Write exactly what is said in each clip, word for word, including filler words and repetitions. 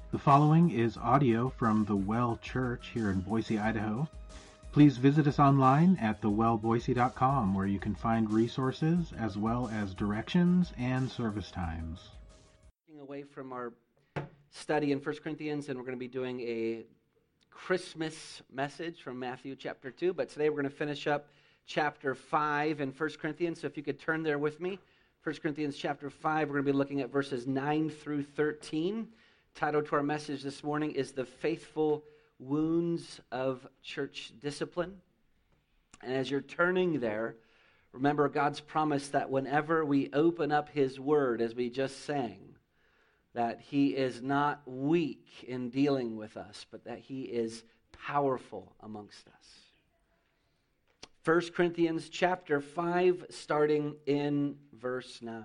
The following is audio from the Well Church here in Boise, Idaho. Please visit us online at the well boise dot com, where you can find resources as well as directions and service times. Away from our study in First Corinthians, and we're going to be doing a Christmas message from Matthew chapter two, but today we're going to finish up chapter five in First Corinthians, so if you could turn there with me. First Corinthians chapter five, we're going to be looking at verses nine through thirteen. Title to our message this morning is The Faithful Wounds of Church Discipline. And as you're turning there, remember God's promise that whenever we open up His Word, as we just sang, that He is not weak in dealing with us, but that He is powerful amongst us. First Corinthians chapter five, starting in verse nine.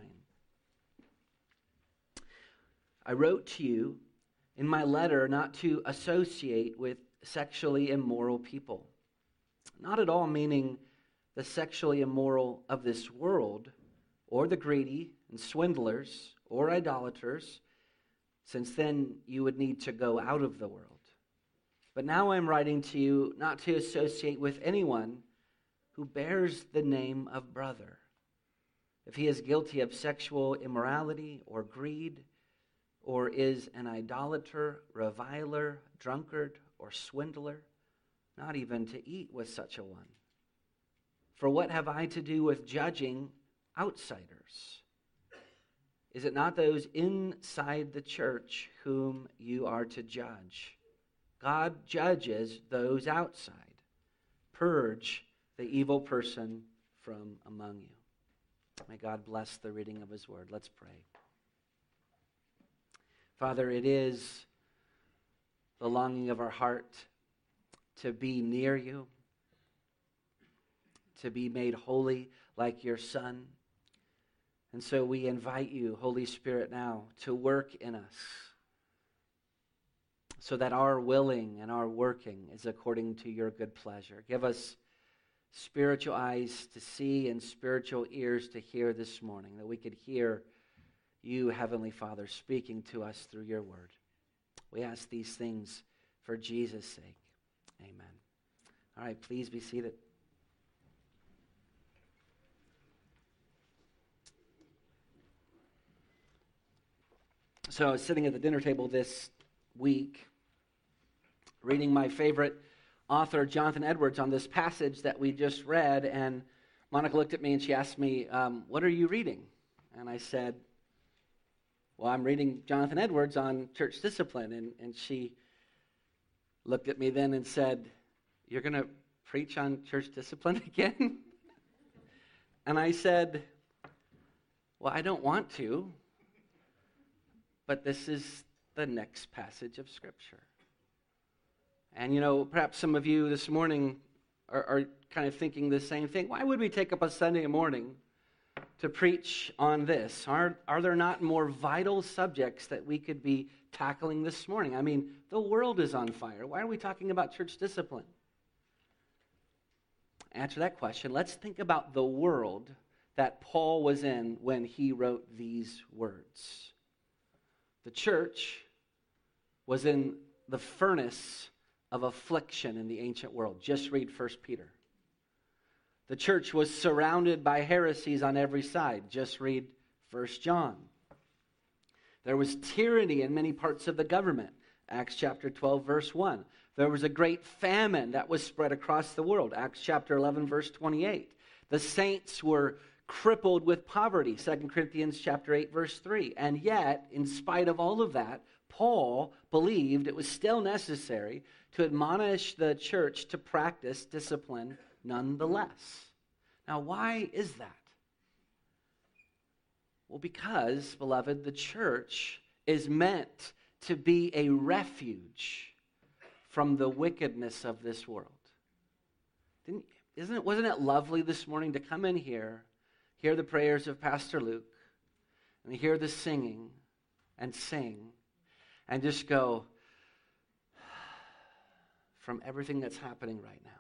I wrote to you in my letter not to associate with sexually immoral people. Not at all meaning the sexually immoral of this world, or the greedy and swindlers, or idolaters, since then you would need to go out of the world. But now I'm writing to you not to associate with anyone who bears the name of brother, if he is guilty of sexual immorality or greed, or is an idolater, reviler, drunkard, or swindler, not even to eat with such a one. For what have I to do with judging outsiders? Is it not those inside the church whom you are to judge? God judges those outside. Purge the evil person from among you. May God bless the reading of His Word. Let's pray. Father, it is the longing of our heart to be near you, to be made holy like your Son. And so we invite you, Holy Spirit, now to work in us so that our willing and our working is according to your good pleasure. Give us spiritual eyes to see and spiritual ears to hear this morning, that we could hear you, Heavenly Father, speaking to us through your word. We ask these things for Jesus' sake. Amen. All right, please be seated. So I was sitting at the dinner table this week, reading my favorite author, Jonathan Edwards, on this passage that we just read, and Monica looked at me and she asked me, um, what are you reading? And I said, well, I'm reading Jonathan Edwards on church discipline. And, and she looked at me then and said, you're going to preach on church discipline again? And I said, well, I don't want to, but this is the next passage of Scripture. And, you know, perhaps some of you this morning are, are kind of thinking the same thing. Why would we take up a Sunday morning to preach on this? Are, are there not more vital subjects that we could be tackling this morning? I mean, the world is on fire. Why are we talking about church discipline? Answer that question. Let's think about the world that Paul was in when he wrote these words. The church was in the furnace of affliction in the ancient world. Just read First Peter. The church was surrounded by heresies on every side. Just read First John. There was tyranny in many parts of the government. Acts chapter twelve, verse one. There was a great famine that was spread across the world. Acts chapter eleven, verse twenty-eight. The saints were crippled with poverty. Second Corinthians chapter eight, verse three. And yet, in spite of all of that, Paul believed it was still necessary to admonish the church to practice discipline nonetheless. Now, why is that? Well, because, beloved, the church is meant to be a refuge from the wickedness of this world. Didn't, isn't it, wasn't it lovely this morning to come in here, hear the prayers of Pastor Luke, and hear the singing and sing, and just go from everything that's happening right now?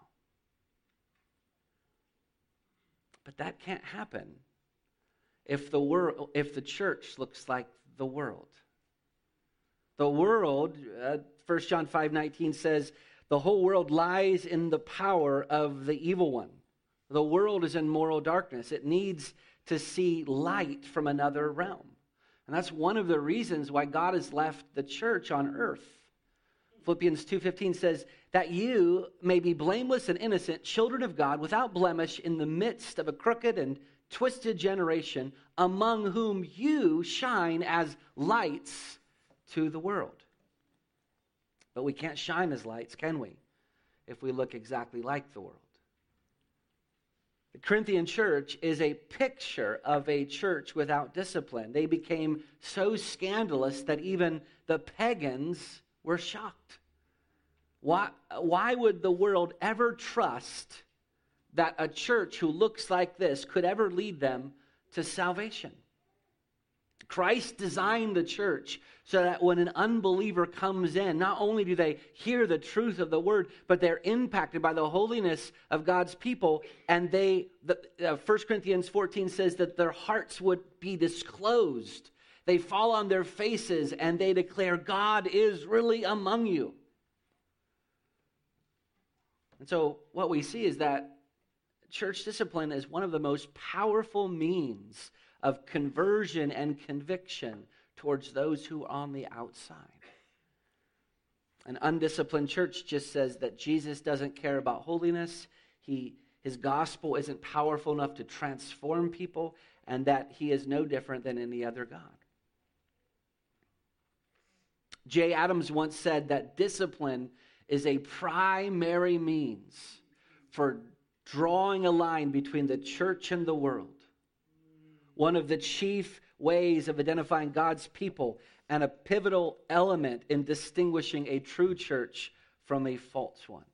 But that can't happen if the world, if the church looks like the world. The world, uh, First John five nineteen says, the whole world lies in the power of the evil one. The world is in moral darkness. It needs to see light from another realm. And that's one of the reasons why God has left the church on earth. Philippians two fifteen says, that you may be blameless and innocent, children of God, without blemish, in the midst of a crooked and twisted generation, among whom you shine as lights to the world. But we can't shine as lights, can we, if we look exactly like the world? The Corinthian church is a picture of a church without discipline. They became so scandalous that even the pagans were shocked. Why, why would the world ever trust that a church who looks like this could ever lead them to salvation? Christ designed the church so that when an unbeliever comes in, not only do they hear the truth of the word, but they're impacted by the holiness of God's people. And they, the, uh, First Corinthians fourteen says that their hearts would be disclosed. They fall on their faces and they declare, God is really among you. And so what we see is that church discipline is one of the most powerful means of conversion and conviction towards those who are on the outside. An undisciplined church just says that Jesus doesn't care about holiness, he, his gospel isn't powerful enough to transform people, and that he is no different than any other God. Jay Adams once said that discipline is a primary means for drawing a line between the church and the world. One of the chief ways of identifying God's people and a pivotal element in distinguishing a true church from a false one.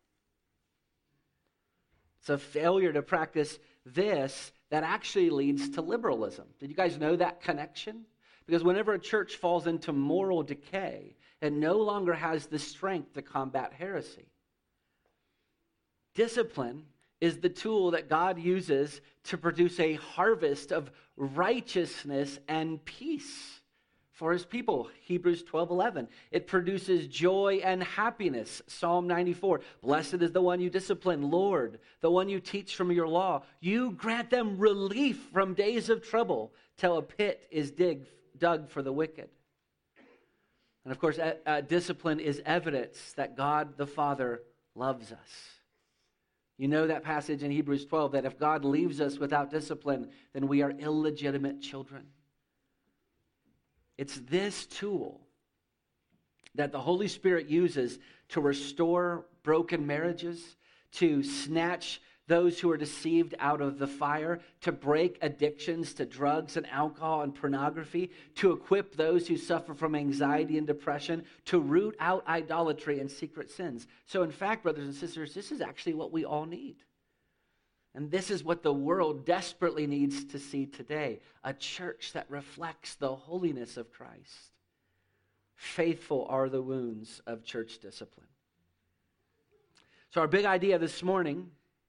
It's a failure to practice this that actually leads to liberalism. Did you guys know that connection? Because whenever a church falls into moral decay, it no longer has the strength to combat heresy. Discipline is the tool that God uses to produce a harvest of righteousness and peace for his people. Hebrews twelve eleven. It produces joy and happiness. Psalm ninety-four. Blessed is the one you discipline, Lord, the one you teach from your law. You grant them relief from days of trouble till a pit is dig, dug for the wicked. And of course, uh, discipline is evidence that God the Father loves us. You know that passage in Hebrews twelve, that if God leaves us without discipline, then we are illegitimate children. It's this tool that the Holy Spirit uses to restore broken marriages, to snatch those who are deceived out of the fire, to break addictions to drugs and alcohol and pornography, to equip those who suffer from anxiety and depression, to root out idolatry and secret sins. So in fact, brothers and sisters, this is actually what we all need. And this is what the world desperately needs to see today. A church that reflects the holiness of Christ. Faithful are the wounds of church discipline. So our big idea this morning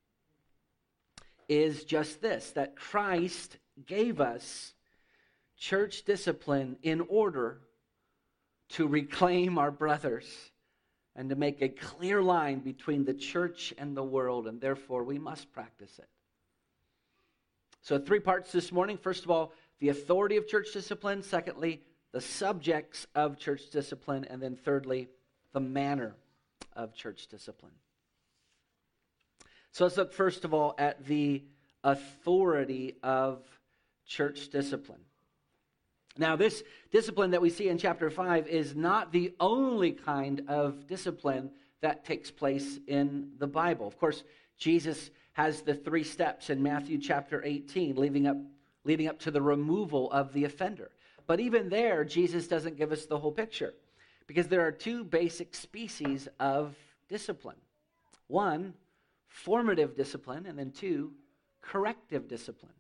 is just this, that Christ gave us church discipline in order to reclaim our brothers and to make a clear line between the church and the world, and therefore we must practice it. So three parts this morning. First of all, the authority of church discipline. Secondly, the subjects of church discipline. And then thirdly, the manner of church discipline. So let's look first of all at the authority of church discipline. Now, this discipline that we see in chapter five is not the only kind of discipline that takes place in the Bible. Of course, Jesus has the three steps in Matthew chapter eighteen, leading up, leading up to the removal of the offender. But even there, Jesus doesn't give us the whole picture, because there are two basic species of discipline. One, formative discipline, and then two, corrective discipline.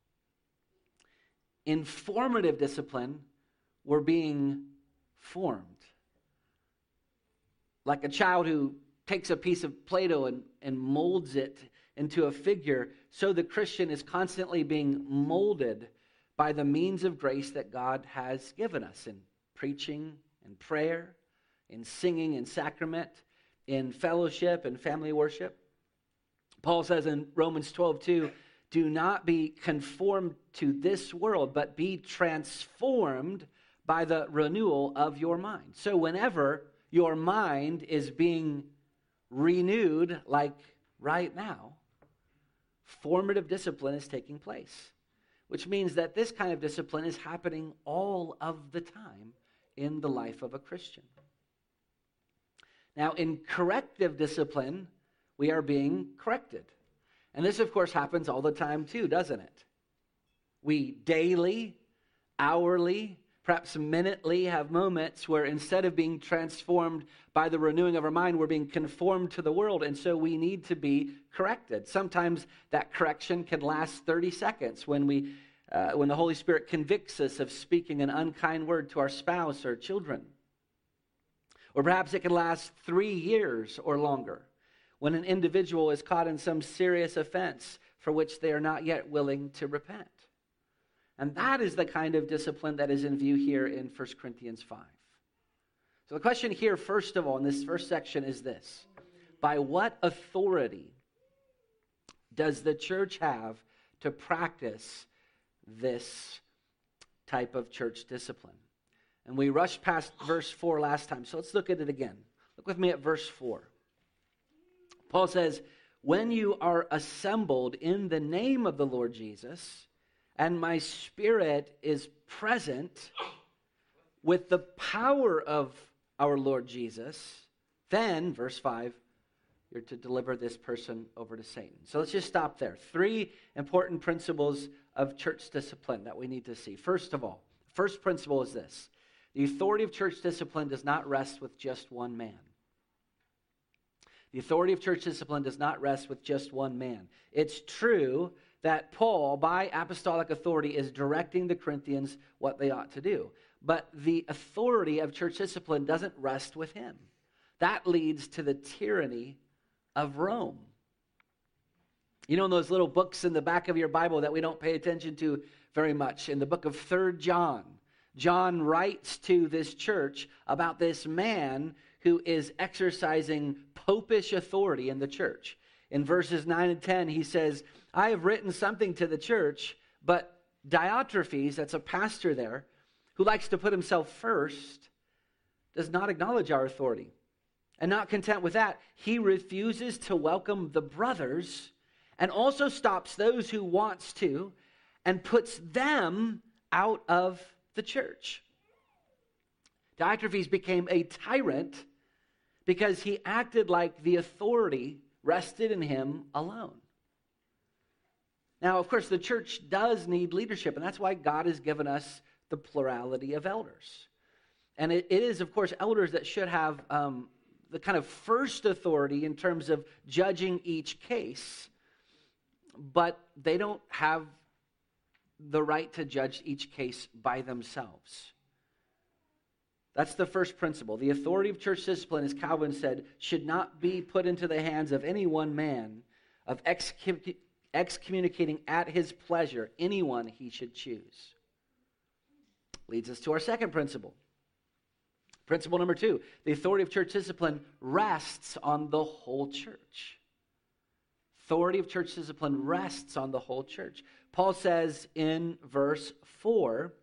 In formative discipline, we're being formed. Like a child who takes a piece of Play-Doh and, and molds it into a figure, so the Christian is constantly being molded by the means of grace that God has given us in preaching, in prayer, in singing, in sacrament, in fellowship and family worship. Paul says in Romans twelve two, do not be conformed to this world, but be transformed by the renewal of your mind. So whenever your mind is being renewed, like right now, formative discipline is taking place, which means that this kind of discipline is happening all of the time in the life of a Christian. Now, in corrective discipline, we are being corrected. And this, of course, happens all the time too, doesn't it? We daily, hourly, perhaps minutely have moments where instead of being transformed by the renewing of our mind, we're being conformed to the world, and so we need to be corrected. Sometimes that correction can last thirty seconds when we, uh, when the Holy Spirit convicts us of speaking an unkind word to our spouse or children. Or perhaps it can last three years or longer when an individual is caught in some serious offense for which they are not yet willing to repent. And that is the kind of discipline that is in view here in First Corinthians five. So the question here, first of all, in this first section is this: by what authority does the church have to practice this type of church discipline? And we rushed past verse four last time, so let's look at it again. Look with me at verse four. Paul says, when you are assembled in the name of the Lord Jesus, and my spirit is present with the power of our Lord Jesus, then, verse five, you're to deliver this person over to Satan. So let's just stop there. Three important principles of church discipline that we need to see. First of all, first principle is this: the authority of church discipline does not rest with just one man. The authority of church discipline does not rest with just one man. It's true that Paul, by apostolic authority, is directing the Corinthians what they ought to do. But the authority of church discipline doesn't rest with him. That leads to the tyranny of Rome. You know, in those little books in the back of your Bible that we don't pay attention to very much, in the book of Third John, John writes to this church about this man who is exercising popish authority in the church. In verses nine and ten, he says, I have written something to the church, but Diotrephes, that's a pastor there, who likes to put himself first, does not acknowledge our authority. And not content with that, he refuses to welcome the brothers and also stops those who wants to and puts them out of the church. Diotrephes became a tyrant because he acted like the authority rested in him alone. Now, of course, the church does need leadership, and that's why God has given us the plurality of elders. And it, it is, of course, elders that should have um, the kind of first authority in terms of judging each case, but they don't have the right to judge each case by themselves. That's the first principle. The authority of church discipline, as Calvin said, should not be put into the hands of any one man, of excom- excommunicating at his pleasure anyone he should choose. Leads us to our second principle. Principle number two, the authority of church discipline rests on the whole church. Authority of church discipline rests on the whole church. Paul says in verse four,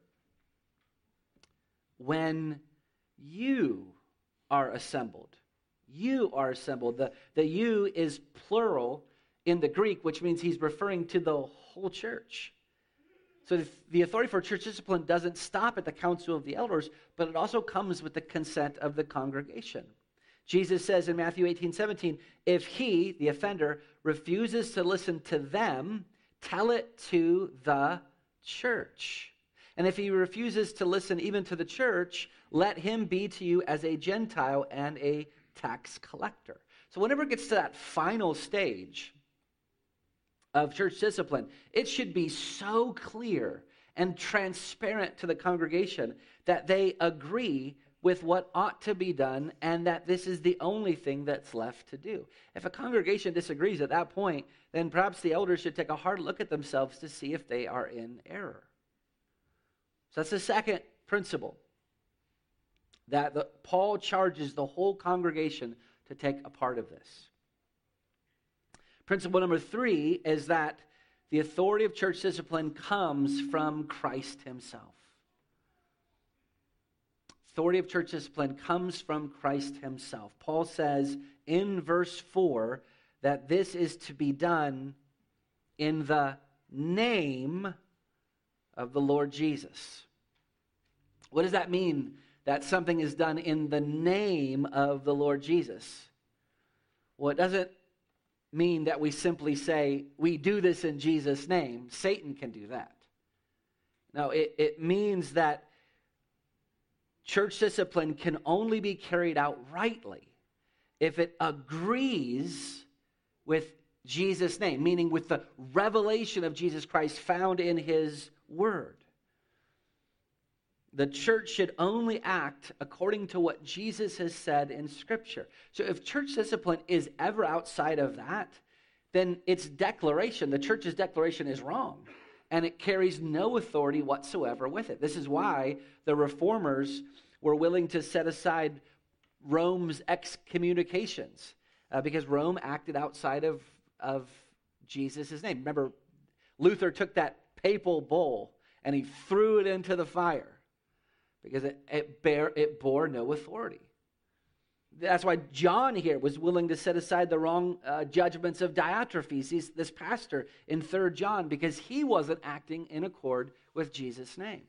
when you are assembled. You are assembled. The, the you is plural in the Greek, which means he's referring to the whole church. So the, the authority for church discipline doesn't stop at the council of the elders, but it also comes with the consent of the congregation. Jesus says in Matthew eighteen seventeen, if he, the offender, refuses to listen to them, tell it to the church. And if he refuses to listen even to the church, let him be to you as a Gentile and a tax collector. So whenever it gets to that final stage of church discipline, it should be so clear and transparent to the congregation that they agree with what ought to be done and that this is the only thing that's left to do. If a congregation disagrees at that point, then perhaps the elders should take a hard look at themselves to see if they are in error. So that's the second principle. that the, Paul charges the whole congregation to take a part of this. Principle number three is that the authority of church discipline comes from Christ himself. Authority of church discipline comes from Christ himself. Paul says in verse four that this is to be done in the name of the Lord Jesus. What does that mean, that something is done in the name of the Lord Jesus? Well, it doesn't mean that we simply say, we do this in Jesus' name. Satan can do that. No, it, it means that church discipline can only be carried out rightly if it agrees with Jesus' name, meaning with the revelation of Jesus Christ found in his word. The church should only act according to what Jesus has said in Scripture. So if church discipline is ever outside of that, then its declaration, the church's declaration, is wrong. And it carries no authority whatsoever with it. This is why the reformers were willing to set aside Rome's excommunications, uh, because Rome acted outside of, of Jesus' name. Remember, Luther took that papal bull and he threw it into the fire, because it, it, bear, it bore no authority. That's why John here was willing to set aside the wrong uh, judgments of Diotrephes, He's, this pastor in Third John, because he wasn't acting in accord with Jesus' name.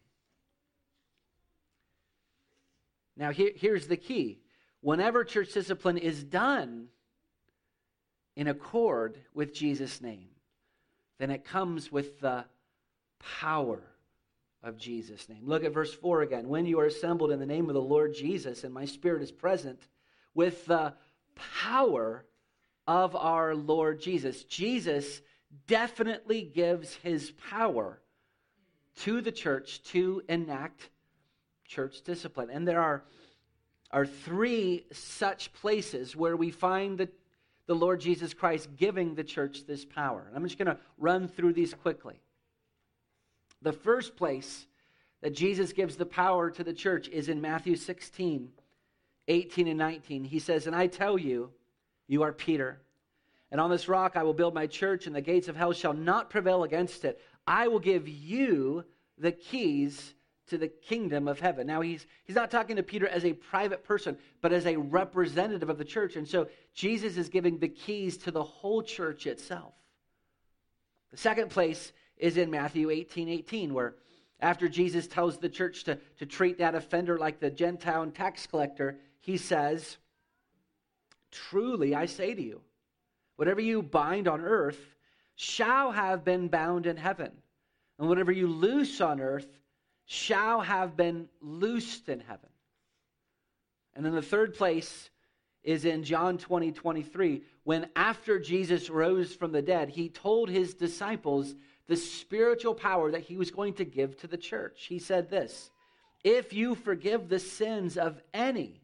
Now here, here's the key. Whenever church discipline is done in accord with Jesus' name, then it comes with the power of Jesus' name. Look at verse four again. When you are assembled in the name of the Lord Jesus, and my spirit is present, with the power of our Lord Jesus. Jesus definitely gives his power to the church to enact church discipline. And there are, are three such places where we find the, the Lord Jesus Christ giving the church this power. And I'm just going to run through these quickly. The first place that Jesus gives the power to the church is in Matthew sixteen, eighteen and nineteen. He says, and I tell you, you are Peter, and on this rock I will build my church, and the gates of hell shall not prevail against it. I will give you the keys to the kingdom of heaven. Now, he's, he's not talking to Peter as a private person, but as a representative of the church. And so Jesus is giving the keys to the whole church itself. The second place is in Matthew eighteen, eighteen, where after Jesus tells the church to, to treat that offender like the Gentile and tax collector, he says, truly I say to you, whatever you bind on earth shall have been bound in heaven, and whatever you loose on earth shall have been loosed in heaven. And then the third place is in John twenty, twenty-three, when after Jesus rose from the dead, he told his disciples the spiritual power that he was going to give to the church. He said this, if you forgive the sins of any,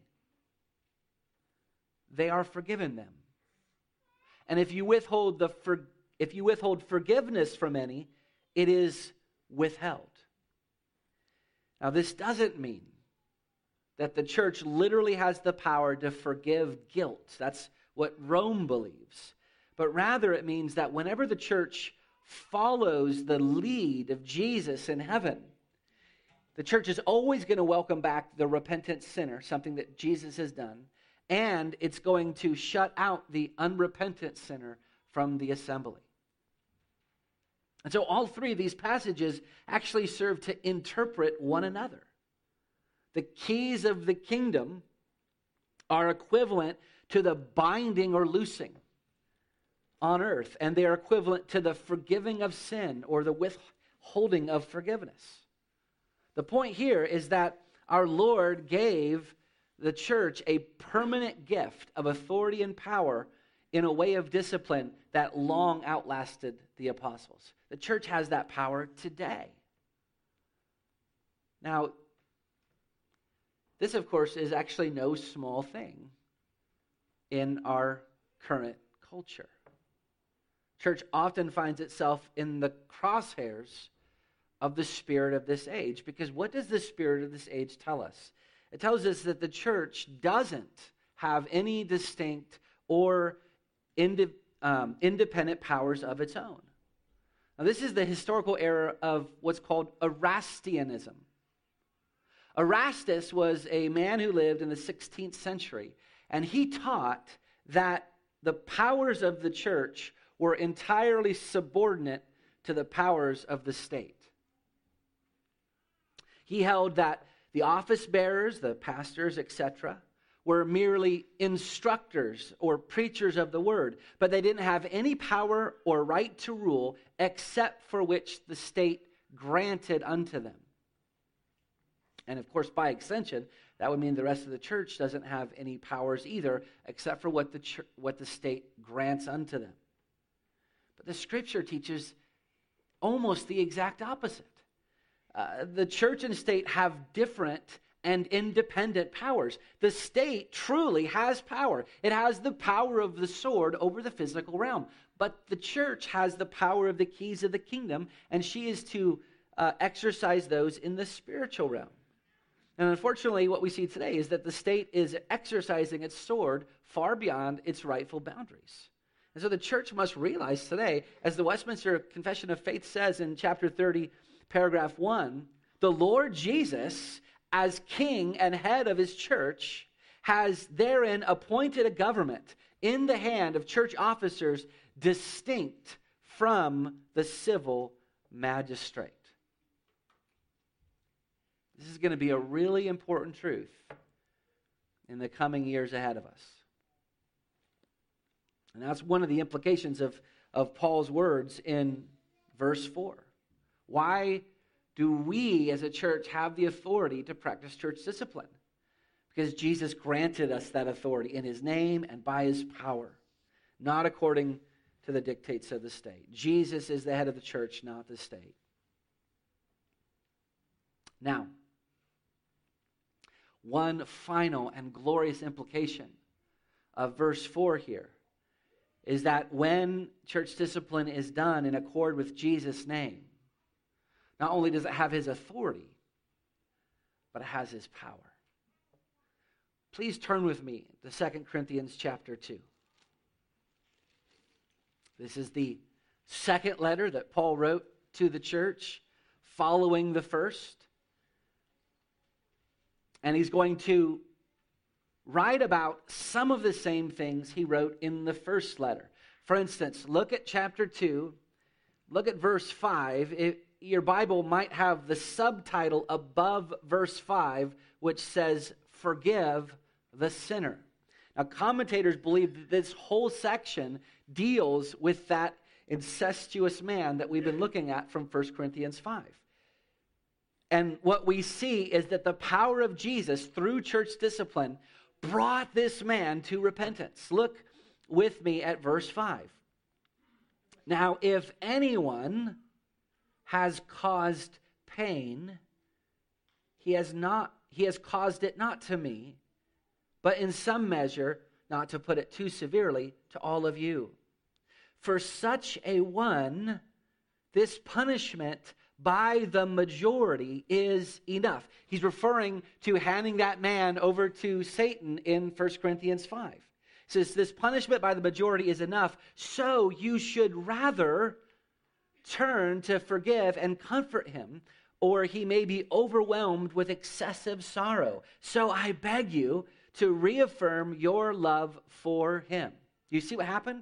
they are forgiven them. And if you withhold the for, if you withhold forgiveness from any, it is withheld. Now, this doesn't mean that the church literally has the power to forgive guilt. That's what Rome believes. But rather it means that whenever the church follows the lead of Jesus in heaven, the church is always going to welcome back the repentant sinner, something that Jesus has done, and it's going to shut out the unrepentant sinner from the assembly. And so all three of these passages actually serve to interpret one another. The keys of the kingdom are equivalent to the binding or loosing on earth, and they are equivalent to the forgiving of sin or the withholding of forgiveness. The point here is that our Lord gave the church a permanent gift of authority and power in a way of discipline that long outlasted the apostles. The church has that power today. Now, this, of course, is actually no small thing in our current culture. Church often finds itself in the crosshairs of the spirit of this age, because what does the spirit of this age tell us? It tells us that the church doesn't have any distinct or indi- um, independent powers of its own. Now, this is the historical era of what's called Erastianism. Erastus was a man who lived in the sixteenth century, and he taught that the powers of the church were entirely subordinate to the powers of the state. He held that the office bearers, the pastors, et cetera, were merely instructors or preachers of the word, but they didn't have any power or right to rule except for which the state granted unto them. And of course, by extension, that would mean the rest of the church doesn't have any powers either, except for what the ch- what the state grants unto them. But the Scripture teaches almost the exact opposite. Uh, the church and state have different and independent powers. The state truly has power. It has the power of the sword over the physical realm. But the church has the power of the keys of the kingdom, and she is to uh, exercise those in the spiritual realm. And unfortunately, what we see today is that the state is exercising its sword far beyond its rightful boundaries. And so the church must realize today, as the Westminster Confession of Faith says in chapter thirty, paragraph one, the Lord Jesus, as king and head of his church, has therein appointed a government in the hand of church officers distinct from the civil magistrate. This is going to be a really important truth in the coming years ahead of us. And that's one of the implications of, of Paul's words in verse four. Why do we as a church have the authority to practice church discipline? Because Jesus granted us that authority in his name and by his power, not according to the dictates of the state. Jesus is the head of the church, not the state. Now, one final and glorious implication of verse four here is that when church discipline is done in accord with Jesus' name, not only does it have his authority, but it has his power. Please turn with me to Second Corinthians chapter two. This is the second letter that Paul wrote to the church following the first. And he's going to write about some of the same things he wrote in the first letter. For instance, look at chapter two, look at verse five. It, your Bible might have the subtitle above verse five, which says, "Forgive the sinner." Now, commentators believe that this whole section deals with that incestuous man that we've been looking at from First Corinthians five. And what we see is that the power of Jesus through church discipline brought this man to repentance. Look with me at verse five. Now, if anyone has caused pain, he has not he has caused it not to me, but in some measure, not to put it too severely, to all of you. For such a one, this punishment by the majority is enough. He's referring to handing that man over to Satan in First Corinthians five. It says, this punishment by the majority is enough, so you should rather turn to forgive and comfort him, or he may be overwhelmed with excessive sorrow. So I beg you to reaffirm your love for him. Do you see what happened?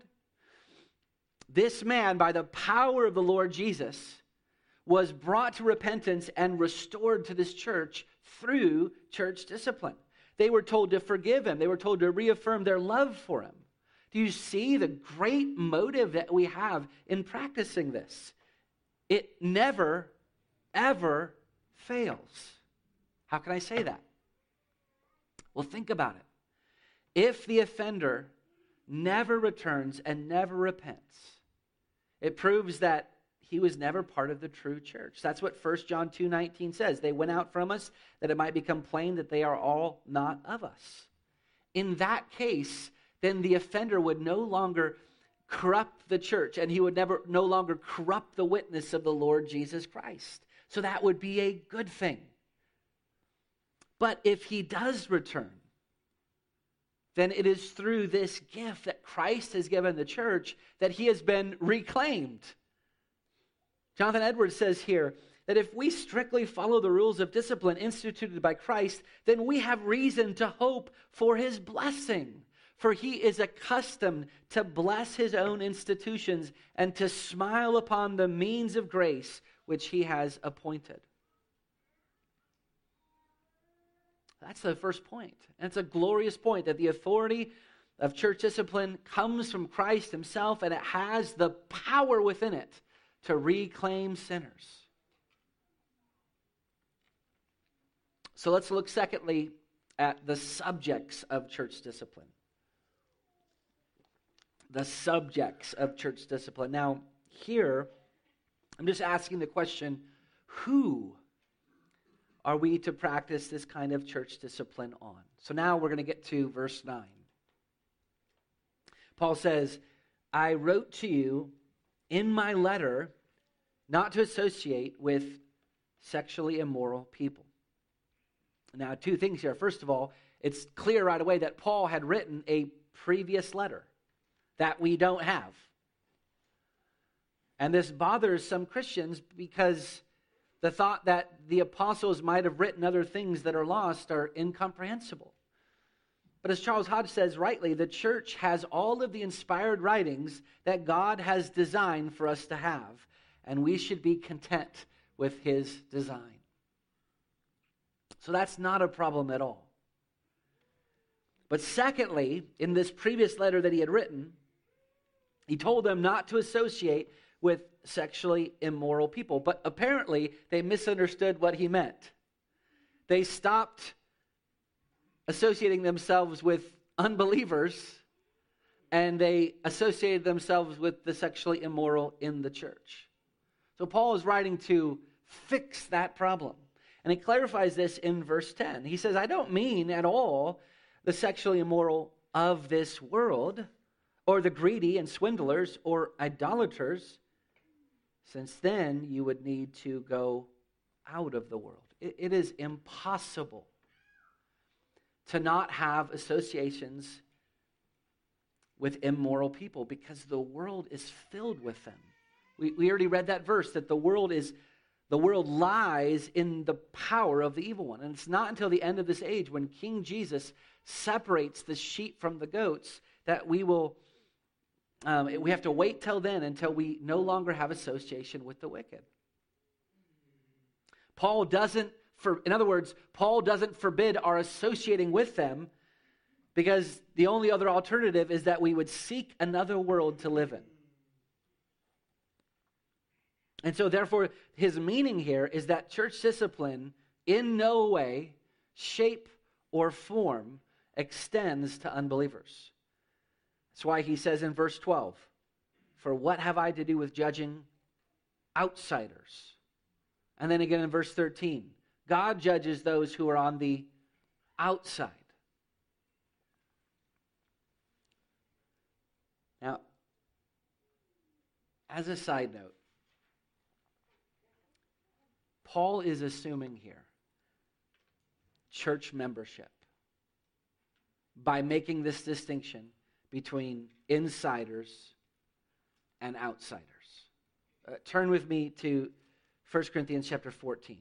This man, by the power of the Lord Jesus, was brought to repentance and restored to this church through church discipline. They were told to forgive him. They were told to reaffirm their love for him. Do you see the great motive that we have in practicing this? It never, ever fails. How can I say that? Well, think about it. If the offender never returns and never repents, it proves that he was never part of the true church. That's what First John two nineteen says. They went out from us that it might become plain that they are all not of us. In that case, then the offender would no longer corrupt the church, and he would never no longer corrupt the witness of the Lord Jesus Christ. So that would be a good thing. But if he does return, then it is through this gift that Christ has given the church that he has been reclaimed. Jonathan Edwards says here that if we strictly follow the rules of discipline instituted by Christ, then we have reason to hope for his blessing. For he is accustomed to bless his own institutions and to smile upon the means of grace which he has appointed. That's the first point. And it's a glorious point that the authority of church discipline comes from Christ himself, and it has the power within it to reclaim sinners. So let's look secondly at the subjects of church discipline. The subjects of church discipline. Now, here, I'm just asking the question, who are we to practice this kind of church discipline on? So now we're going to get to verse nine. Paul says, I wrote to you in my letter not to associate with sexually immoral people. Now, two things here. First of all, it's clear right away that Paul had written a previous letter that we don't have. And this bothers some Christians because the thought that the apostles might have written other things that are lost are incomprehensible. But as Charles Hodge says rightly, the church has all of the inspired writings that God has designed for us to have, and we should be content with his design. So that's not a problem at all. But secondly, in this previous letter that he had written, he told them not to associate with sexually immoral people. But apparently, they misunderstood what he meant. They stopped associating themselves with unbelievers, and they associated themselves with the sexually immoral in the church. So Paul is writing to fix that problem. And he clarifies this in verse ten. He says, I don't mean at all the sexually immoral of this world, or the greedy and swindlers, or idolaters, since then you would need to go out of the world. It, it is impossible to not have associations with immoral people because the world is filled with them. We, we already read that verse that the world is the world lies in the power of the evil one. And it's not until the end of this age when King Jesus separates the sheep from the goats that we will Um, we have to wait till then until we no longer have association with the wicked. Paul doesn't, for, in other words, Paul doesn't forbid our associating with them because the only other alternative is that we would seek another world to live in. And so therefore, his meaning here is that church discipline in no way, shape, or form extends to unbelievers. That's why he says in verse twelve, for what have I to do with judging outsiders? And then again in verse thirteen, God judges those who are on the outside. Now, as a side note, Paul is assuming here church membership by making this distinction between insiders and outsiders. Uh, turn with me to First Corinthians chapter fourteen.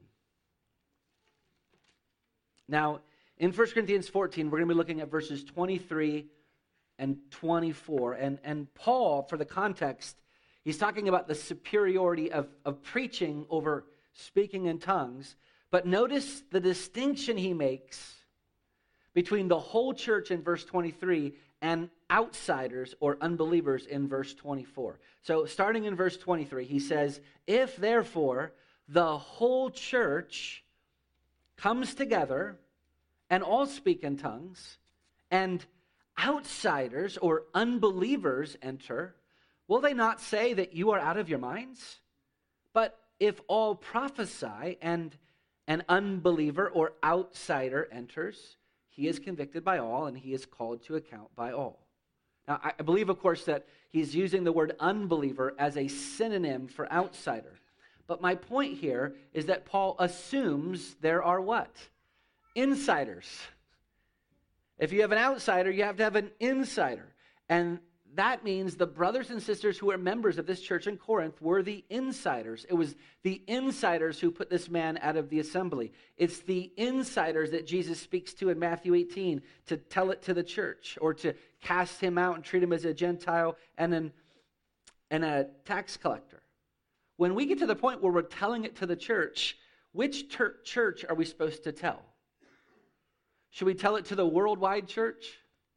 Now, in First Corinthians fourteen, we're going to be looking at verses twenty-three and twenty-four. And, and Paul, for the context, he's talking about the superiority of, of preaching over speaking in tongues. But notice the distinction he makes between the whole church in verse twenty-three and outsiders or unbelievers in verse twenty-four. So starting in verse twenty-three, he says, if therefore the whole church comes together and all speak in tongues, and outsiders or unbelievers enter, will they not say that you are out of your minds? But if all prophesy and an unbeliever or outsider enters, he is convicted by all and he is called to account by all. Now, I believe, of course, that he's using the word unbeliever as a synonym for outsider. But my point here is that Paul assumes there are what? insiders. If you have an outsider, you have to have an insider. And that means the brothers and sisters who are members of this church in Corinth were the insiders. It was the insiders who put this man out of the assembly. It's the insiders that Jesus speaks to in Matthew eighteen to tell it to the church, or to cast him out and treat him as a Gentile and, an, and a tax collector. When we get to the point where we're telling it to the church, which ter- church are we supposed to tell? Should we tell it to the worldwide church?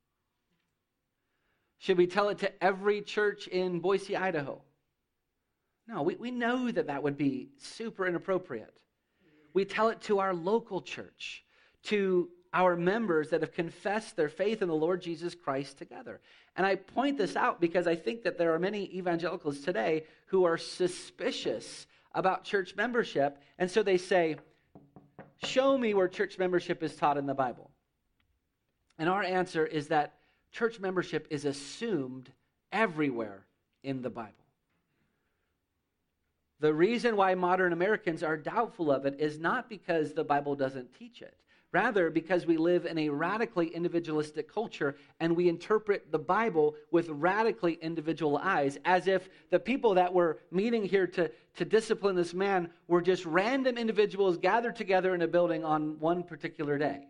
Should we tell it to every church in Boise, Idaho? No, we, we know that that would be super inappropriate. We tell it to our local church, to our members that have confessed their faith in the Lord Jesus Christ together. And I point this out because I think that there are many evangelicals today who are suspicious about church membership, and so they say, show me where church membership is taught in the Bible. And our answer is that church membership is assumed everywhere in the Bible. The reason why modern Americans are doubtful of it is not because the Bible doesn't teach it. Rather, because we live in a radically individualistic culture and we interpret the Bible with radically individual eyes, as if the people that were meeting here to, to discipline this man were just random individuals gathered together in a building on one particular day.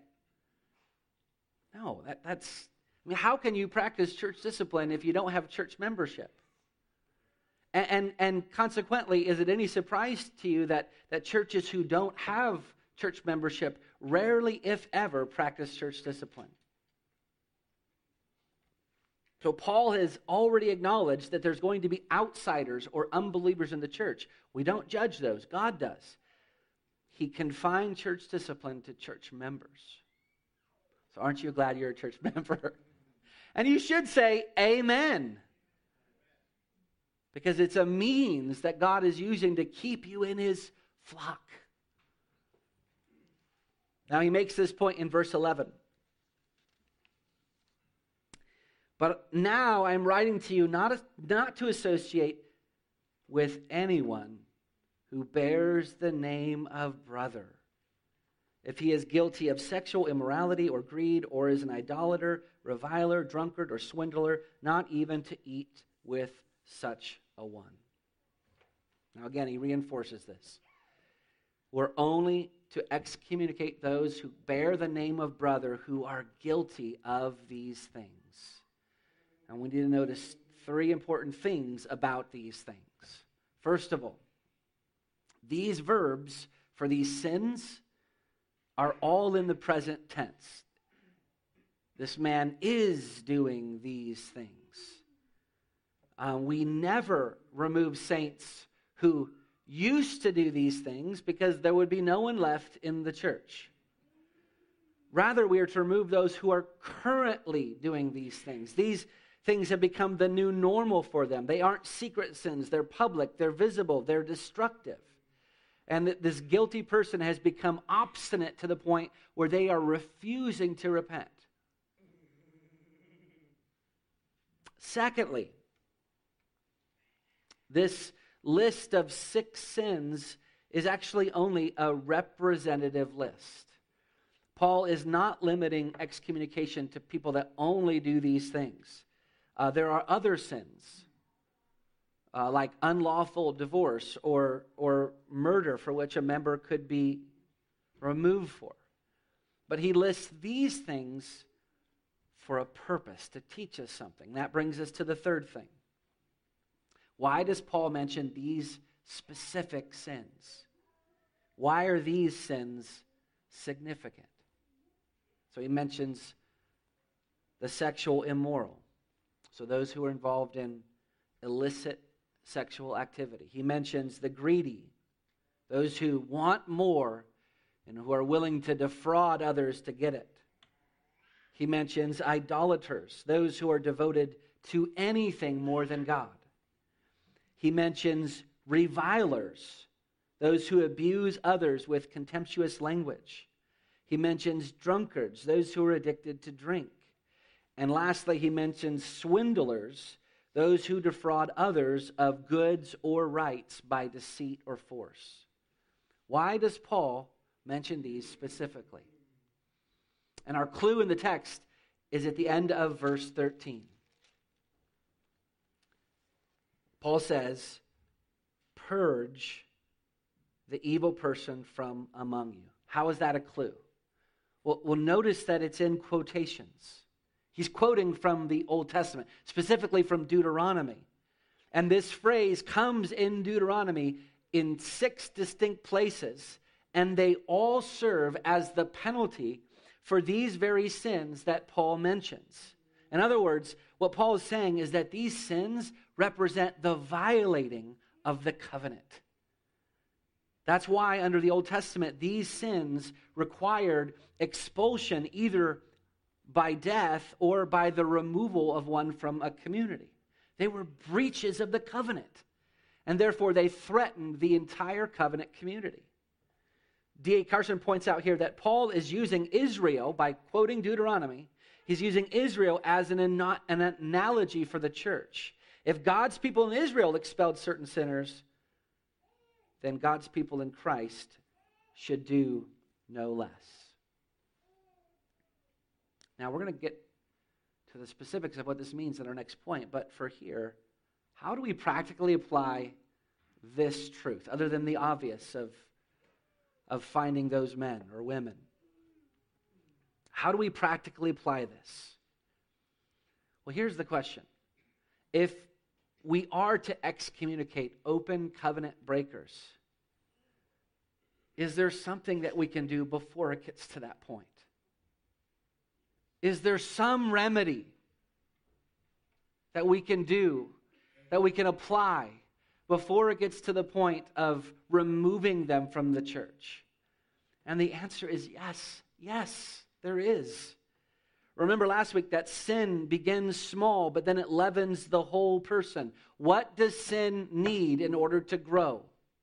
No, that, that's... I mean, how can you practice church discipline if you don't have church membership? And, and, and consequently, is it any surprise to you that, that churches who don't have church membership rarely, if ever, practice church discipline? So Paul has already acknowledged that there's going to be outsiders or unbelievers in the church. We don't judge those. God does. He confined church discipline to church members. So aren't you glad you're a church member? And you should say, amen. Because it's a means that God is using to keep you in his flock. Now he makes this point in verse eleven. But now I'm writing to you not, not to associate with anyone who bears the name of brother, if he is guilty of sexual immorality or greed, or is an idolater, reviler, drunkard, or swindler, not even to eat with such a one. Now again, he reinforces this. We're only to excommunicate those who bear the name of brother who are guilty of these things. And we need to notice three important things about these things. First of all, these verbs for these sins are all in the present tense. This man is doing these things. Uh, we never remove saints who used to do these things because there would be no one left in the church. Rather, we are to remove those who are currently doing these things. These things have become the new normal for them. They aren't secret sins. They're public. They're visible. They're destructive. And that this guilty person has become obstinate to the point where they are refusing to repent. Secondly, this list of six sins is actually only a representative list. Paul is not limiting excommunication to people that only do these things. Uh, there are other sins. Uh, like unlawful divorce or, or murder for which a member could be removed for. But he lists these things for a purpose, to teach us something. That brings us to the third thing. Why does Paul mention these specific sins? Why are these sins significant? So he mentions the sexual immoral. So those who are involved in illicit sexual activity. He mentions the greedy, those who want more and who are willing to defraud others to get it. He mentions idolaters, those who are devoted to anything more than God. He mentions revilers, those who abuse others with contemptuous language. He mentions drunkards, those who are addicted to drink. And lastly, he mentions swindlers, those who defraud others of goods or rights by deceit or force. Why does Paul mention these specifically? And our clue in the text is at the end of verse thirteen. Paul says, purge the evil person from among you. How is that a clue? Well, we'll notice that it's in quotations. He's quoting from the Old Testament, specifically from Deuteronomy. And this phrase comes in Deuteronomy in six distinct places, and they all serve as the penalty for these very sins that Paul mentions. In other words, what Paul is saying is that these sins represent the violating of the covenant. That's why under the Old Testament, these sins required expulsion either by death or by the removal of one from a community. They were breaches of the covenant, and therefore they threatened the entire covenant community. D A Carson points out here that Paul is using Israel, by quoting Deuteronomy, he's using Israel as an, an analogy for the church. If God's people in Israel expelled certain sinners, then God's people in Christ should do no less. Now we're going to get to the specifics of what this means in our next point, but for here, how do we practically apply this truth, other than the obvious of, of finding those men or women? How do we practically apply this? Well, here's the question. If we are to excommunicate open covenant breakers, is there something that we can do before it gets to that point? Is there some remedy that we can do, that we can apply before it gets to the point of removing them from the church? And the answer is yes, yes, there is. Remember last week that sin begins small, but then it leavens the whole person. What does sin need in order to grow?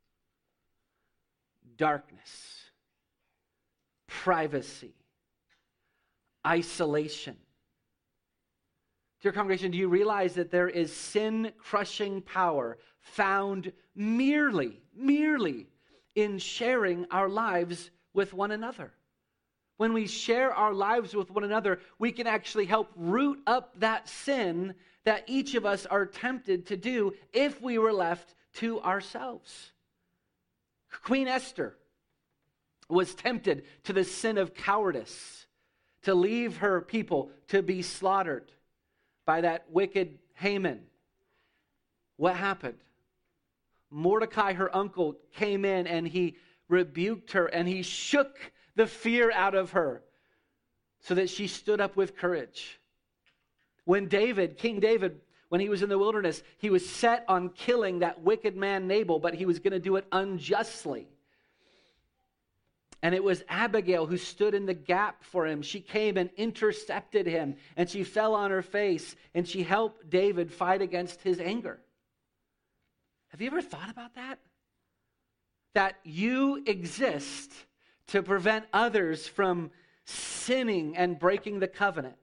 Darkness, privacy, isolation. Dear congregation, do you realize that there is sin-crushing power found merely, merely in sharing our lives with one another? When we share our lives with one another, we can actually help root up that sin that each of us are tempted to do if we were left to ourselves. Queen Esther was tempted to the sin of cowardice, to leave her people to be slaughtered by that wicked Haman. What happened? Mordecai, her uncle, came in and he rebuked her and he shook the fear out of her so that she stood up with courage. When David, King David, when he was in the wilderness, he was set on killing that wicked man Nabal, but he was going to do it unjustly. And it was Abigail who stood in the gap for him. She came and intercepted him, and she fell on her face, and she helped David fight against his anger. Have you ever thought about that? That you exist to prevent others from sinning and breaking the covenant.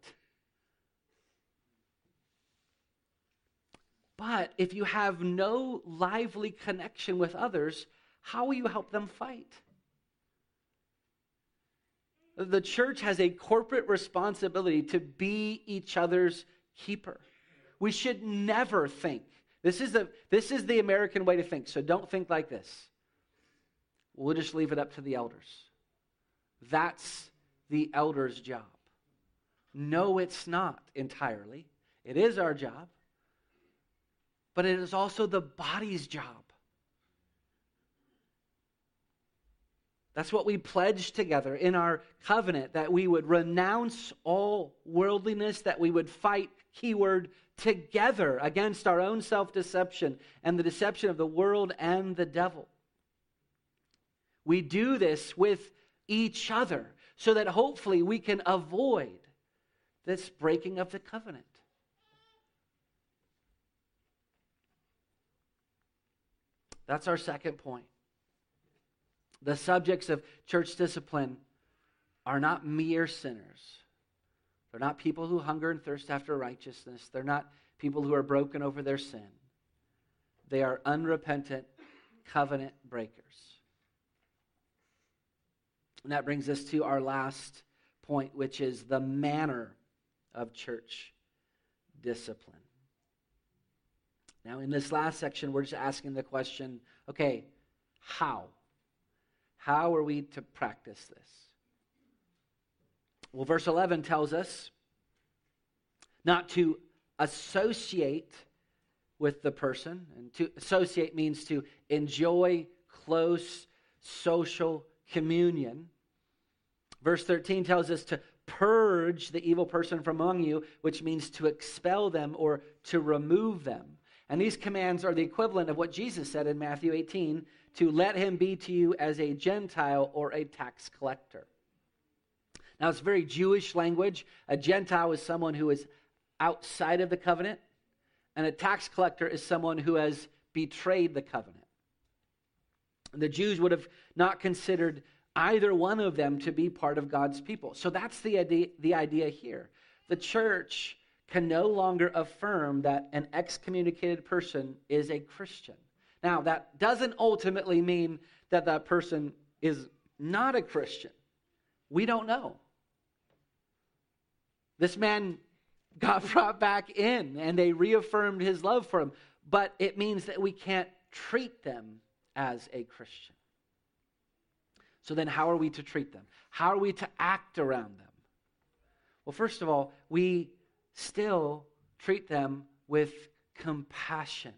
But if you have no lively connection with others, how will you help them fight? The church has a corporate responsibility to be each other's keeper. We should never think. This is the, this is the American way to think, so don't think like this. We'll just leave it up to the elders. That's the elders' job. No, it's not entirely. It is our job. But it is also the body's job. That's what we pledged together in our covenant, that we would renounce all worldliness, that we would fight, keyword, together against our own self-deception and the deception of the world and the devil. We do this with each other so that hopefully we can avoid this breaking of the covenant. That's our second point. The subjects of church discipline are not mere sinners. They're not people who hunger and thirst after righteousness. They're not people who are broken over their sin. They are unrepentant covenant breakers. And that brings us to our last point, which is the manner of church discipline. Now, in this last section, we're just asking the question, okay, how? How are we to practice this? Well, verse eleven tells us not to associate with the person. And to associate means to enjoy close social communion. Verse thirteen tells us to purge the evil person from among you, which means to expel them or to remove them. And these commands are the equivalent of what Jesus said in Matthew eighteen, to let him be to you as a Gentile or a tax collector. Now, it's very Jewish language. A Gentile is someone who is outside of the covenant, and a tax collector is someone who has betrayed the covenant. The Jews would have not considered either one of them to be part of God's people. So that's the idea, the idea here. The church can no longer affirm that an excommunicated person is a Christian. Now, that doesn't ultimately mean that that person is not a Christian. We don't know. This man got brought back in, and they reaffirmed his love for him. But it means that we can't treat them as a Christian. So then how are we to treat them? How are we to act around them? Well, first of all, we still treat them with compassion.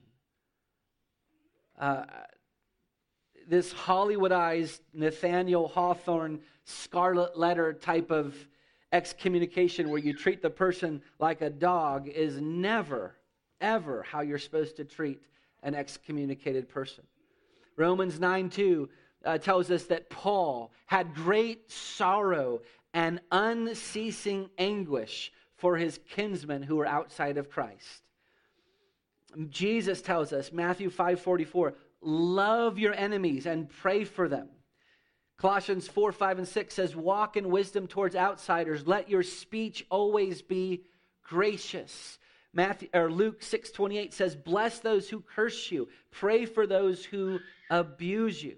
Uh, this Hollywoodized Nathaniel Hawthorne scarlet letter type of excommunication where you treat the person like a dog is never, ever how you're supposed to treat an excommunicated person. Romans nine two uh, tells us that Paul had great sorrow and unceasing anguish for his kinsmen who were outside of Christ. Jesus tells us, Matthew five forty-four, love your enemies and pray for them. Colossians four, five, and six says, walk in wisdom towards outsiders. Let your speech always be gracious. Matthew, or Luke six twenty-eight says, bless those who curse you. Pray for those who abuse you.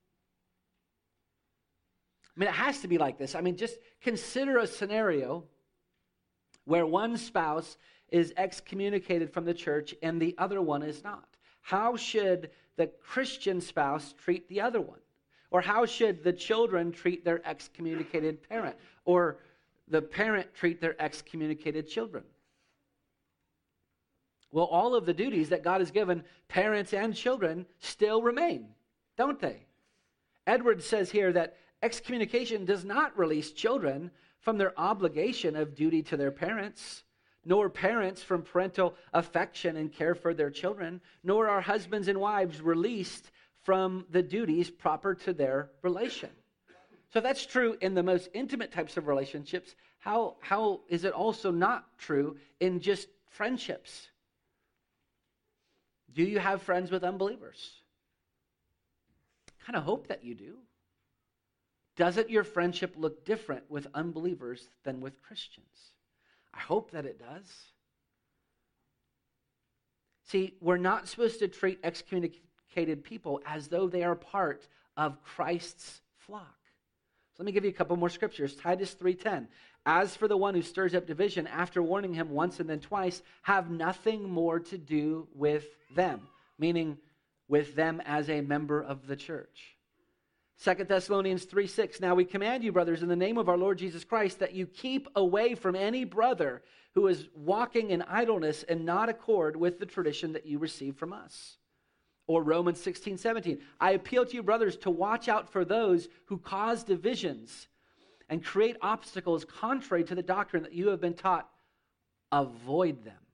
I mean, it has to be like this. I mean, just consider a scenario where one spouse is excommunicated from the church and the other one is not. How should the Christian spouse treat the other one? Or how should the children treat their excommunicated parent? Or the parent treat their excommunicated children? Well, all of the duties that God has given parents and children still remain, don't they? Edwards says here that excommunication does not release children from their obligation of duty to their parents, nor parents from parental affection and care for their children, nor are husbands and wives released from the duties proper to their relation. So if that's true in the most intimate types of relationships, how, how is it also not true in just friendships? Do you have friends with unbelievers? I kind of hope that you do. Doesn't your friendship look different with unbelievers than with Christians? I hope that it does. See, we're not supposed to treat excommunicated people as though they are part of Christ's flock. So let me give you a couple more scriptures. Titus three ten. As for the one who stirs up division, after warning him once and then twice, have nothing more to do with them. Meaning with them as a member of the church. Second Thessalonians three six. Now we command you, brothers, in the name of our Lord Jesus Christ, that you keep away from any brother who is walking in idleness and not accord with the tradition that you received from us. Or Romans sixteen seventeen. I appeal to you, brothers, to watch out for those who cause divisions and create obstacles contrary to the doctrine that you have been taught. Avoid them.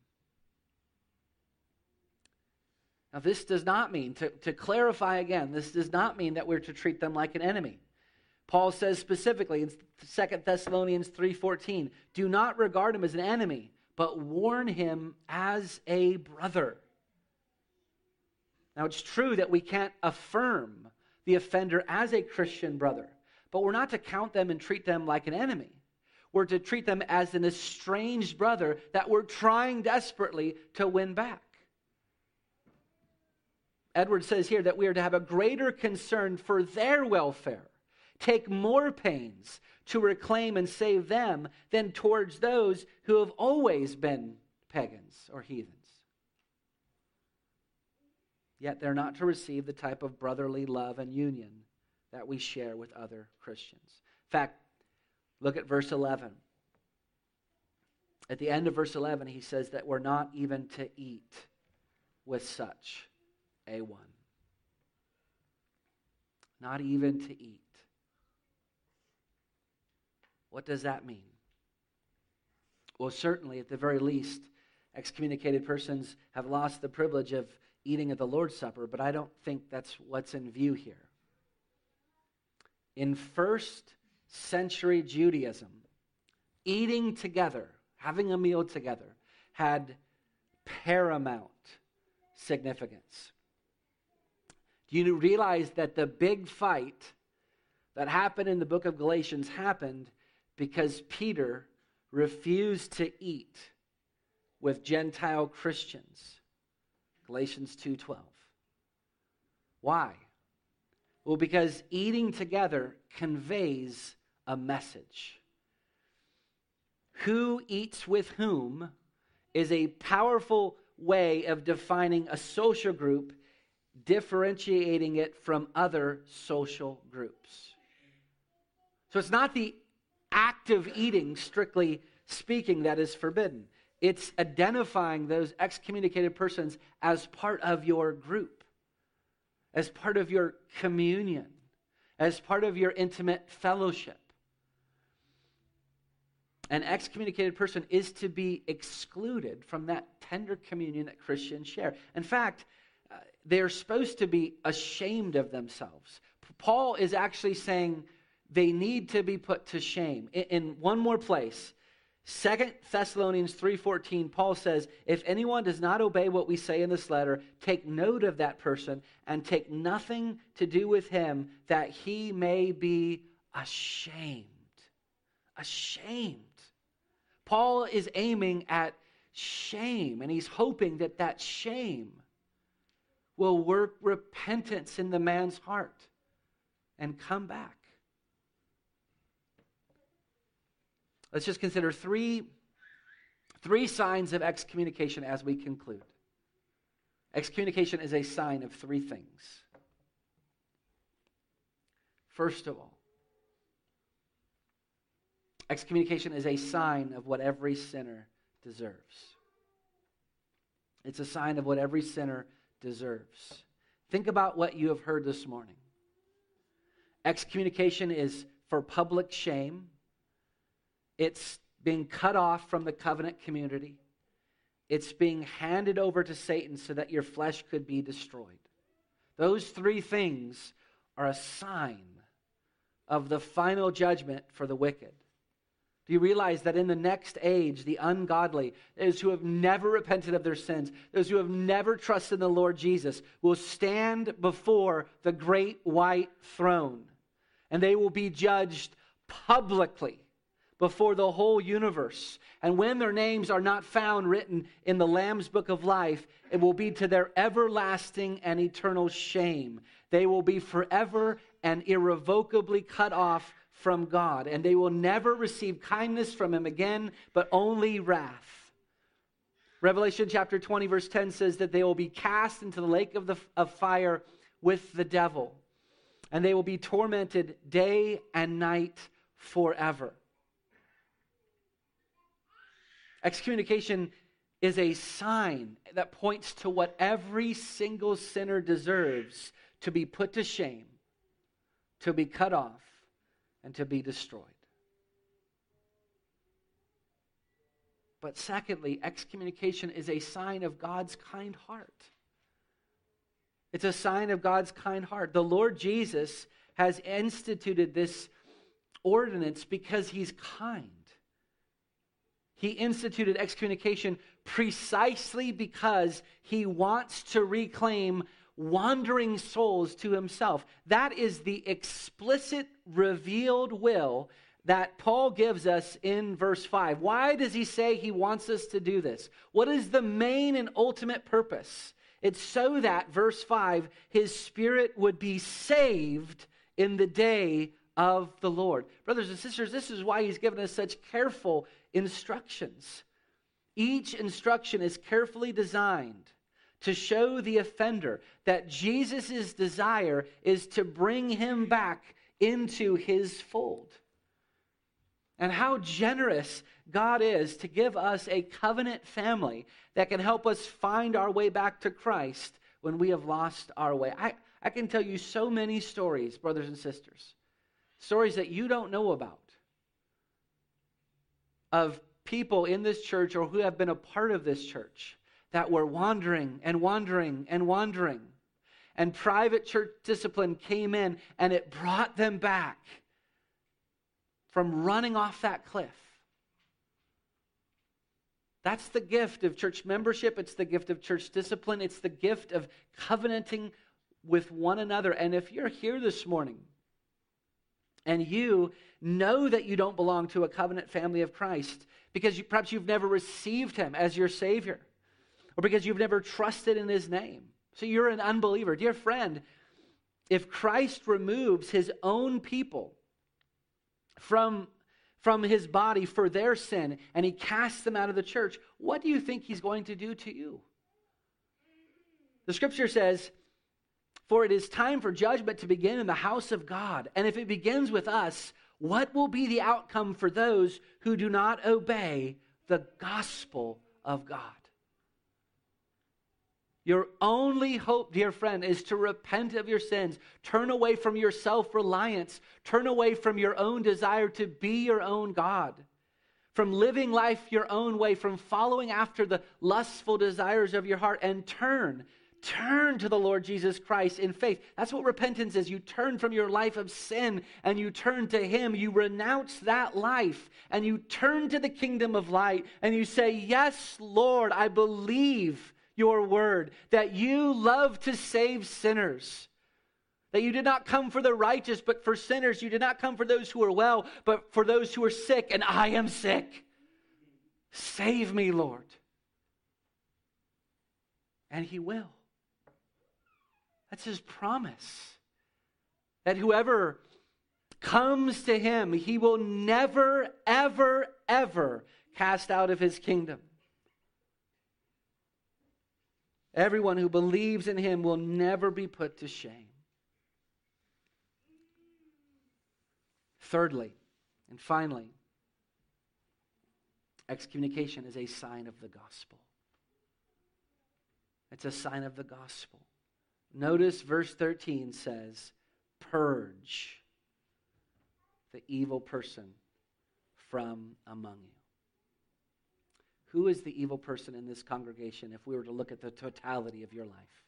Now, this does not mean, to, to clarify again, this does not mean that we're to treat them like an enemy. Paul says specifically in Second Thessalonians three fourteen, do not regard him as an enemy, but warn him as a brother. Now, it's true that we can't affirm the offender as a Christian brother, but we're not to count them and treat them like an enemy. We're to treat them as an estranged brother that we're trying desperately to win back. Edwards says here that we are to have a greater concern for their welfare, take more pains to reclaim and save them than towards those who have always been pagans or heathens. Yet they're not to receive the type of brotherly love and union that we share with other Christians. In fact, look at verse eleven. At the end of verse eleven, he says that we're not even to eat with such a one. Not even to eat. What does that mean? Well, certainly, at the very least, excommunicated persons have lost the privilege of eating at the Lord's Supper, but I don't think that's what's in view here. In first century Judaism, eating together, having a meal together, had paramount significance. Do you realize that the big fight that happened in the book of Galatians happened because Peter refused to eat with Gentile Christians? Galatians two twelve. Why? Well, because eating together conveys a message. Who eats with whom is a powerful way of defining a social group, differentiating it from other social groups. So it's not the act of eating, strictly speaking, that is forbidden. It's identifying those excommunicated persons as part of your group, as part of your communion, as part of your intimate fellowship. An excommunicated person is to be excluded from that tender communion that Christians share. In fact, uh, they're supposed to be ashamed of themselves. Paul is actually saying they need to be put to shame. In, in one more place, Second Thessalonians three fourteen, Paul says, if anyone does not obey what we say in this letter, take note of that person and take nothing to do with him, that he may be ashamed. Ashamed. Paul is aiming at shame, and he's hoping that that shame will work repentance in the man's heart and come back. Let's just consider three, three signs of excommunication as we conclude. Excommunication is a sign of three things. First of all, excommunication is a sign of what every sinner deserves. It's a sign of what every sinner deserves. Think about what you have heard this morning. Excommunication is for public shame. It's being cut off from the covenant community. It's being handed over to Satan so that your flesh could be destroyed. Those three things are a sign of the final judgment for the wicked. Do you realize that in the next age, the ungodly, those who have never repented of their sins, those who have never trusted in the Lord Jesus, will stand before the great white throne, and they will be judged publicly before the whole universe. And when their names are not found written in the Lamb's Book of Life, it will be to their everlasting and eternal shame. They will be forever and irrevocably cut off from God, and they will never receive kindness from Him again, but only wrath. Revelation chapter twenty, verse ten says that they will be cast into the lake of, the, of fire with the devil, and they will be tormented day and night forever. Excommunication is a sign that points to what every single sinner deserves: to be put to shame, to be cut off, and to be destroyed. But secondly, excommunication is a sign of God's kind heart. It's a sign of God's kind heart. The Lord Jesus has instituted this ordinance because He's kind. He instituted excommunication precisely because He wants to reclaim wandering souls to Himself. That is the explicit, revealed will that Paul gives us in verse five. Why does he say he wants us to do this? What is the main and ultimate purpose? It's so that, verse five, His Spirit would be saved in the day of the Lord. Brothers and sisters, this is why he's given us such careful instructions. Each instruction is carefully designed to show the offender that Jesus' desire is to bring him back into his fold. And how generous God is to give us a covenant family that can help us find our way back to Christ when we have lost our way. I, I can tell you so many stories, brothers and sisters, stories that you don't know about, of people in this church or who have been a part of this church that were wandering and wandering and wandering. And private church discipline came in and it brought them back from running off that cliff. That's the gift of church membership. It's the gift of church discipline. It's the gift of covenanting with one another. And if you're here this morning and you know that you don't belong to a covenant family of Christ because you, perhaps you've never received him as your Savior, or because you've never trusted in his name, so you're an unbeliever. Dear friend, if Christ removes his own people from, from his body for their sin and he casts them out of the church, what do you think he's going to do to you? The scripture says, "For it is time for judgment to begin in the house of God. And if it begins with us, what will be the outcome for those who do not obey the gospel of God?" Your only hope, dear friend, is to repent of your sins. Turn away from your self-reliance. Turn away from your own desire to be your own God. From living life your own way. From following after the lustful desires of your heart. And turn, turn to the Lord Jesus Christ in faith. That's what repentance is. You turn from your life of sin and you turn to him. You renounce that life and you turn to the kingdom of light. And you say, "Yes, Lord, I believe your word, that you love to save sinners, that you did not come for the righteous, but for sinners. You did not come for those who are well, but for those who are sick, and I am sick. Save me, Lord." And he will. That's his promise, that whoever comes to him, he will never, ever, ever cast out of his kingdom. Everyone who believes in him will never be put to shame. Thirdly, and finally, excommunication is a sign of the gospel. It's a sign of the gospel. Notice verse thirteen says, "Purge the evil person from among you." Who is the evil person in this congregation if we were to look at the totality of your life?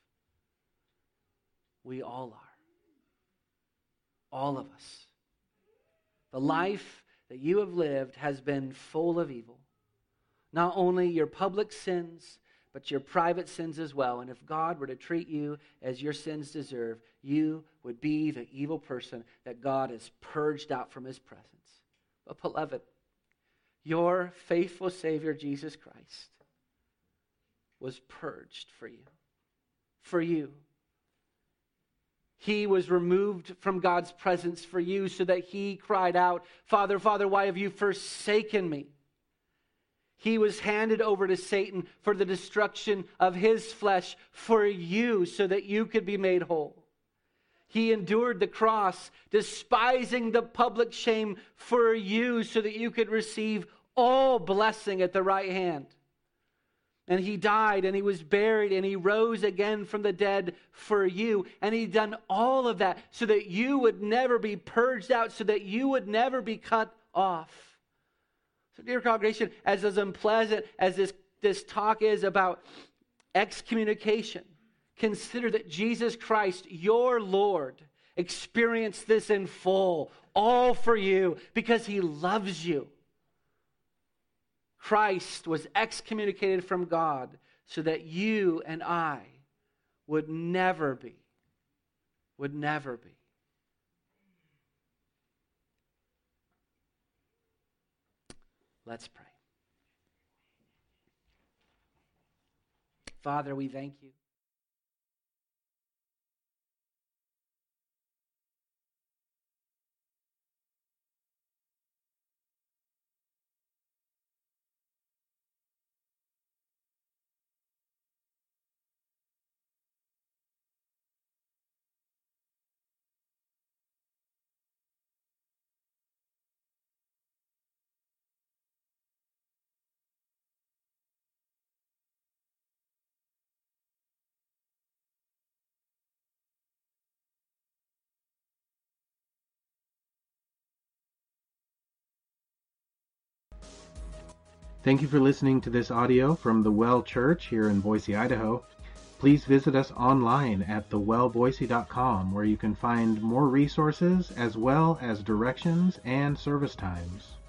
We all are. All of us. The life that you have lived has been full of evil. Not only your public sins, but your private sins as well. And if God were to treat you as your sins deserve, you would be the evil person that God has purged out from his presence. But beloved, your faithful Savior, Jesus Christ, was purged for you. For you. He was removed from God's presence for you so that he cried out, "Father, Father, why have you forsaken me?" He was handed over to Satan for the destruction of his flesh for you so that you could be made whole. He endured the cross, despising the public shame for you so that you could receive all blessing at the right hand. And he died and he was buried and he rose again from the dead for you. And he done all of that so that you would never be purged out, so that you would never be cut off. So dear congregation, as, as unpleasant as this, this talk is about excommunication, consider that Jesus Christ, your Lord, experienced this in full, all for you, because he loves you. Christ was excommunicated from God so that you and I would never be, would never be. Let's pray. Father, we thank you. Thank you for listening to this audio from the Well Church here in Boise, Idaho. Please visit us online at the well boise dot com, where you can find more resources as well as directions and service times.